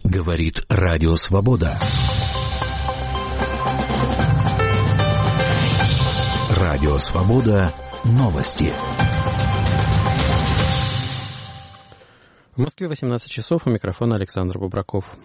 Говорит Радио Свобода. Радио Свобода. Новости. В Москве 18 часов. У микрофона Александр Бубраков.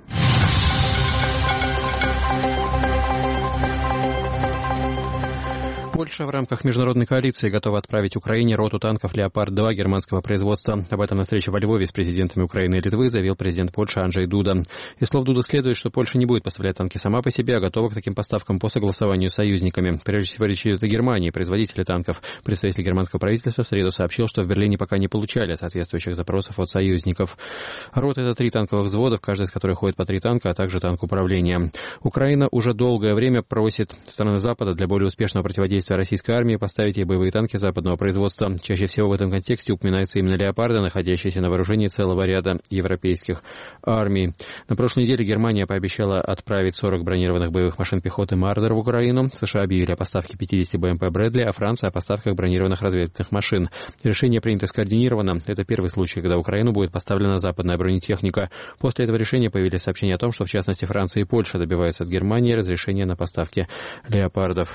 Польша в рамках международной коалиции готова отправить Украине роту танков «Леопард-2» германского производства. Об этом на встрече во Львове с президентами Украины и Литвы заявил президент Польши Анджей Дуда. Из слов Дуды следует, что Польша не будет поставлять танки сама по себе, а готова к таким поставкам по согласованию с союзниками. Прежде всего, речь идет о Германии, производителе танков. Представитель германского правительства в среду сообщил, что в Берлине пока не получали соответствующих запросов от союзников. Рота — это 3 танковых взвода, в каждой из которых ходит по 3 танка, а также танк управления. Украина уже долгое время просит страны Запада для более успешного противодействия российской армии поставить ей боевые танки западного производства. Чаще всего в этом контексте упоминаются именно «Леопарды», находящиеся на вооружении целого ряда европейских армий. На прошлой неделе Германия пообещала отправить 40 бронированных боевых машин пехоты «Мардер» в Украину. США объявили о поставке 50 БМП «Брэдли», а Франция о поставках бронированных разведывательных машин. Решение принято скоординированно. Это первый случай, когда в Украину будет поставлена западная бронетехника. После этого решения появились сообщения о том, что в частности Франция и Польша добиваются от Германии разрешения на поставки «Леопардов».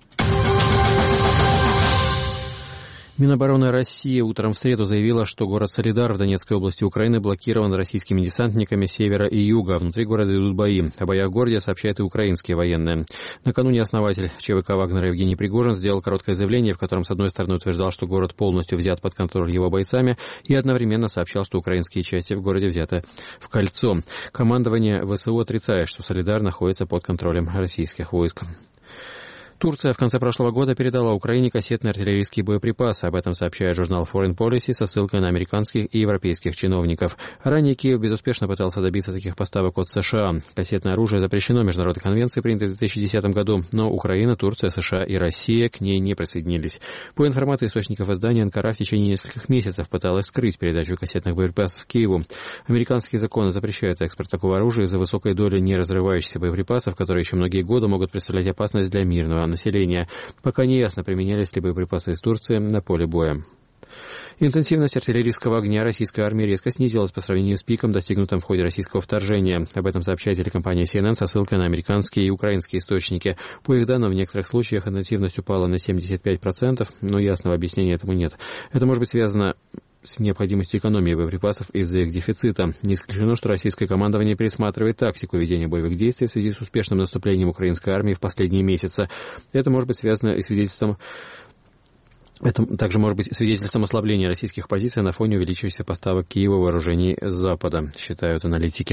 Минобороны России утром в среду заявила, что город Солидар в Донецкой области Украины блокирован российскими десантниками с севера и юга. Внутри города идут бои. О боях в городе сообщают и украинские военные. Накануне основатель ЧВК Вагнера Евгений Пригожин сделал короткое заявление, в котором с одной стороны утверждал, что город полностью взят под контроль его бойцами, и одновременно сообщал, что украинские части в городе взяты в кольцо. Командование ВСУ отрицает, что Солидар находится под контролем российских войск. Турция в конце прошлого года передала Украине кассетные артиллерийские боеприпасы. Об этом сообщает журнал Foreign Policy со ссылкой на американских и европейских чиновников. Ранее Киев безуспешно пытался добиться таких поставок от США. Кассетное оружие запрещено международной конвенцией, принятой в 2010 году, но Украина, Турция, США и Россия к ней не присоединились. По информации источников издания, Анкара в течение нескольких месяцев пыталась скрыть передачу кассетных боеприпасов Киеву. Американские законы запрещают экспорт такого оружия из-за высокой доли неразрывающихся боеприпасов, которые еще многие годы могут представлять опасность для мирного населения. Пока не ясно, применялись ли боеприпасы из Турции на поле боя. Интенсивность артиллерийского огня российской армии резко снизилась по сравнению с пиком, достигнутым в ходе российского вторжения. Об этом сообщает телекомпания CNN со ссылкой на американские и украинские источники. По их данным, в некоторых случаях интенсивность упала на 75%, но ясного объяснения этому нет. Это может быть связано с необходимостью экономии боеприпасов из-за их дефицита. Не исключено, что российское командование пересматривает тактику ведения боевых действий в связи с успешным наступлением украинской армии в последние месяцы. Это может быть связано и свидетельством Это также может быть свидетельством ослабления российских позиций на фоне увеличившихся поставок Киева вооружений с Запада, считают аналитики.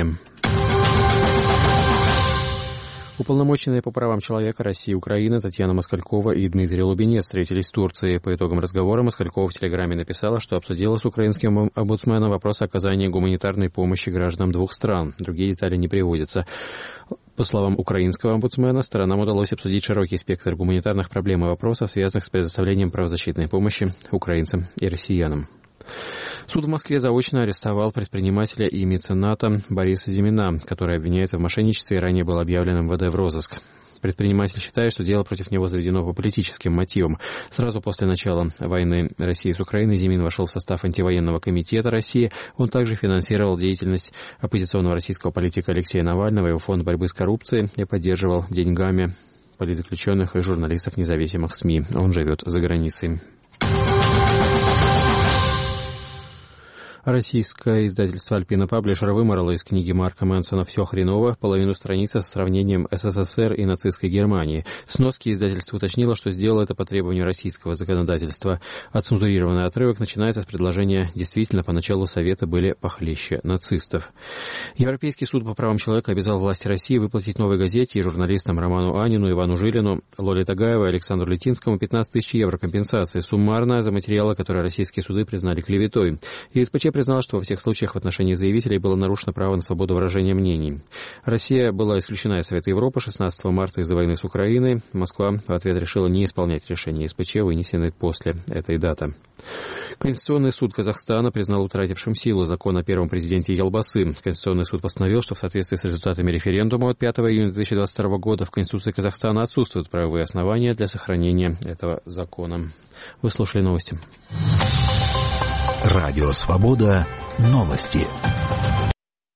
Уполномоченные по правам человека России и Украины Татьяна Москалькова и Дмитрий Лубенец встретились в Турции. По итогам разговора Москалькова в Телеграме написала, что обсудила с украинским омбудсменом вопрос оказания гуманитарной помощи гражданам 2 стран. Другие детали не приводятся. По словам украинского омбудсмена, сторонам удалось обсудить широкий спектр гуманитарных проблем и вопросов, связанных с предоставлением правозащитной помощи украинцам и россиянам. Суд в Москве заочно арестовал предпринимателя и мецената Бориса Зимина, который обвиняется в мошенничестве и ранее был объявлен МВД в розыск. Предприниматель считает, что дело против него заведено по политическим мотивам. Сразу после начала войны России с Украиной Зимин вошел в состав антивоенного комитета России. Он также финансировал деятельность оппозиционного российского политика Алексея Навального, его фонд борьбы с коррупцией, и поддерживал деньгами политзаключенных и журналистов независимых СМИ. Он живет за границей. Российское издательство «Альпина Паблишер» выморало из книги Марка Мэнсона «Все хреново» половину страницы с сравнением СССР и нацистской Германии. В сноске издательство уточнило, что сделало это по требованию российского законодательства. Отцензурированный отрывок начинается с предложения «Действительно, поначалу Советы были похлеще нацистов». Европейский суд по правам человека обязал власти России выплатить «Новой газете» и журналистам Роману Анину, Ивану Жилину, Лоле Тагаевой и Александру Литинскому 15 тысяч евро компенсации суммарно за материалы, которые российские суды признали клеветой. ЕСПЧ признал, что во всех случаях в отношении заявителей было нарушено право на свободу выражения мнений. Россия была исключена из Совета Европы 16 марта из-за войны с Украиной. Москва в ответ решила не исполнять решение ЕСПЧ, вынесенное после этой даты. Конституционный суд Казахстана признал утратившим силу закон о первом президенте Елбасы. Конституционный суд постановил, что в соответствии с результатами референдума от 5 июня 2022 года в Конституции Казахстана отсутствуют правовые основания для сохранения этого закона. Вы слушали новости. Радио «Свобода». Новости.